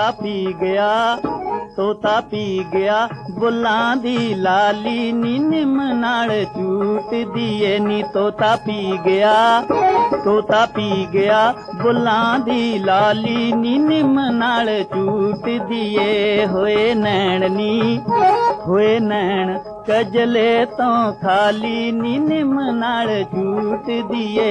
P गया, तोता P गया बुल्लां दी लाली नी निम नाल झूट दिए नी। तोता पी गया, तोता पी गया बुल्लां दी लाली नी निम नाल झूट दिए। होए नैण नी होए नैण कजले तो खाली नी निम नाल झूट दिए।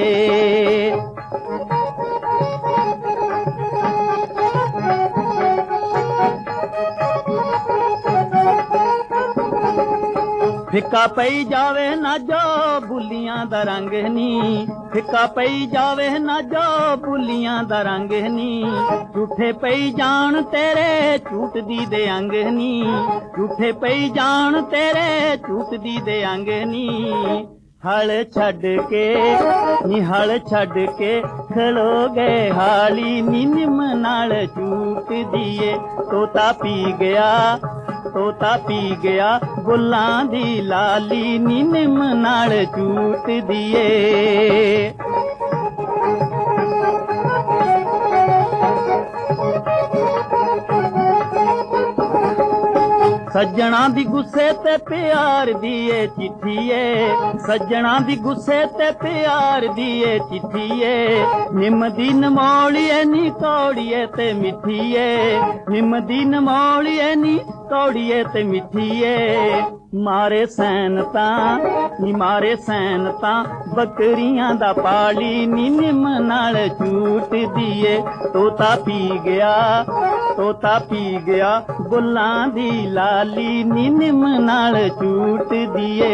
फिक्का पई जावे ना जो बुलियां दा रंग नी, फिक्का पई जावे ना जो बुलियां दा रंग नी। झूठे पई जान तेरे झूठ दी दे अंग नी, झूठे पई जान तेरे झूठ दी दे अंग नी। हल छड़ के नी हल छड़ के खलो गए हाली नी निम नाल झूठ दिए। तोता पी गया, तोता पी गया बुल्लां दी लाली नी निम नाल झूट दिए। सज्जणा दी गुस्से ते प्यार दिए चिट्ठिए, सज्जणा दी गुस्से ते प्यार दिए चिट्ठिए। निम दी नमोलिए नी कौड़िए ते मिठिए, निम दी नमोलिए नी कौड़िए ते मिठिए। मारे सैनता नी मारे सैनता बकरियां दा पाली नी निम नाल झूट दिए। तोता पी गया, तोता पी गया बुल्लां दी लाली नी निम नाल झूट दिए।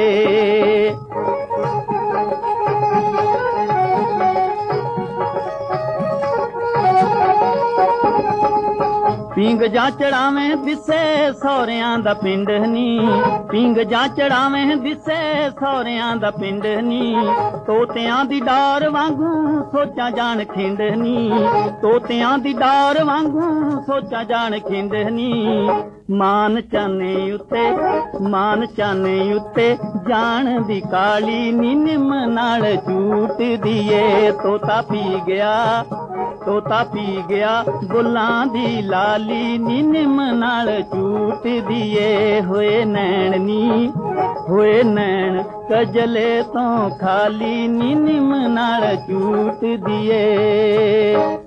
पींग जा चढ़ावें दिसे सौरियां दा पिंड नी, पींग जा चढ़ावें दिसे सौरियां दा पिंड नी। तोतियां दी डार वांगू सोचा जान खिंड नी, तोतियां दी डार वांगू सोचा जान खिंड नी। मान चाने उत्ते मान चाने उत्ते जान दी काली नी निम नाल झूट दिए। तोता पी गया, तोता पी गया बुल्लां दी लाली नी निम नाल झूट दिए। होए नैण नी होए नैण कजले तो खाली नी निम नाल झूट दिए।